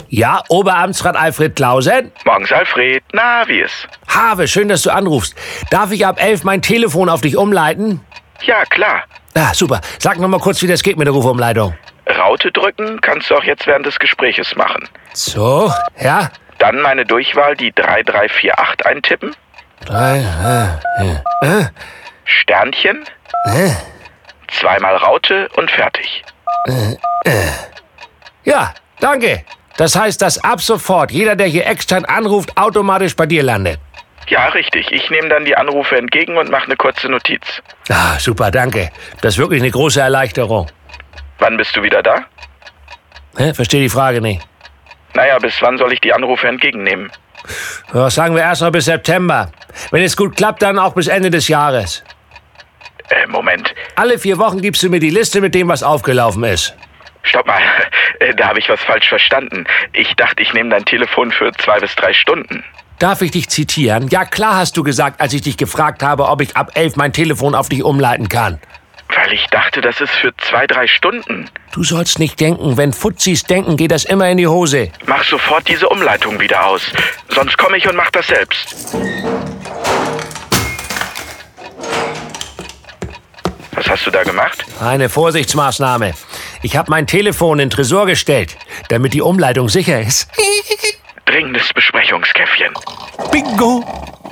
Ja, Oberamtsrat Alfred Clausen? Morgens, Alfred. Na, wie ist? Have, schön, dass du anrufst. Darf ich ab 11 mein Telefon auf dich umleiten? Ja, klar. Ah, super. Sag noch mal kurz, wie das geht mit der Rufumleitung. Raute drücken kannst du auch jetzt während des Gespräches machen. So, ja? Dann meine Durchwahl, die 3348 eintippen. Sternchen. Zweimal Raute und fertig. Ja, danke. Das heißt, dass ab sofort jeder, der hier extern anruft, automatisch bei dir landet. Ja, richtig. Ich nehme dann die Anrufe entgegen und mache eine kurze Notiz. Ah, super, danke. Das ist wirklich eine große Erleichterung. Wann bist du wieder da? Verstehe die Frage nicht. Naja, bis wann soll ich die Anrufe entgegennehmen? Ja, sagen wir erst mal bis September. Wenn es gut klappt, dann auch bis Ende des Jahres. Moment. Alle 4 Wochen gibst du mir die Liste mit dem, was aufgelaufen ist. Stopp mal, da habe ich was falsch verstanden. Ich dachte, ich nehme dein Telefon für 2 bis 3 Stunden. Darf ich dich zitieren? Ja, klar hast du gesagt, als ich dich gefragt habe, ob ich ab 11 mein Telefon auf dich umleiten kann. Weil ich dachte, das ist für 2, 3 Stunden. Du sollst nicht denken. Wenn Fuzzis denken, geht das immer in die Hose. Mach sofort diese Umleitung wieder aus. Sonst komme ich und mach das selbst. Was hast du da gemacht? Eine Vorsichtsmaßnahme. Ich habe mein Telefon in den Tresor gestellt, damit die Umleitung sicher ist. Dringendes Besprechungskäffchen. Bingo!